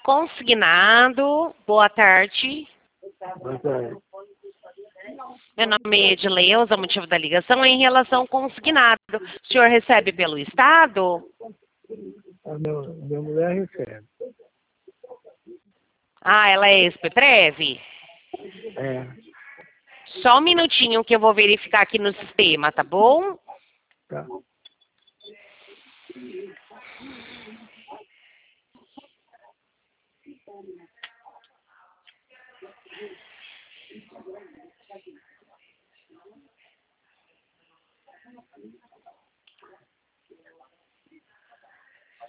Consignado. Boa tarde. Boa tarde. Meu nome é Edileuza, o motivo da ligação é em relação ao consignado. O senhor recebe pelo Estado? A minha mulher recebe. Ah, ela é ex-Prev? É, Só um minutinho que eu vou verificar aqui no sistema, tá bom? tá.